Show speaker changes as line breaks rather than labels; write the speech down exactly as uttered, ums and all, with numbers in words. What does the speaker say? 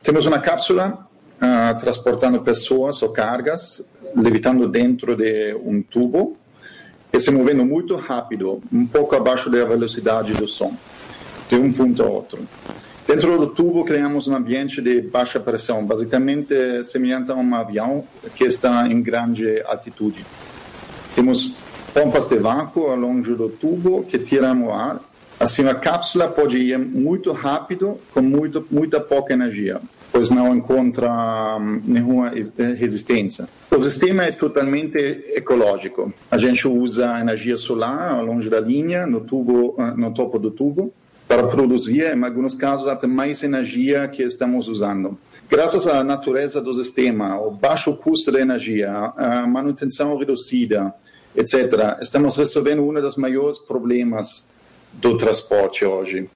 Temos uma cápsula uh, transportando pessoas ou cargas, levitando dentro de um tubo e se movendo muito rápido, um pouco abaixo da velocidade do som, de um ponto a outro. Dentro do tubo criamos um ambiente de baixa pressão, basicamente semelhante a um avião que está em grande altitude. Temos pompas de vácuo ao longo do tubo que tiram o ar. Assim, a cápsula pode ir muito rápido com muito, muita pouca energia, pois não encontra um, nenhuma resistência. O sistema é totalmente ecológico. A gente usa energia solar ao longo da linha, no, tubo, no topo do tubo, para produzir, em alguns casos, até mais energia que estamos usando. Graças à natureza do sistema, o baixo custo da energia, a manutenção reduzida, etcétera, estamos resolvendo um dos maiores problemas do transporte hoje.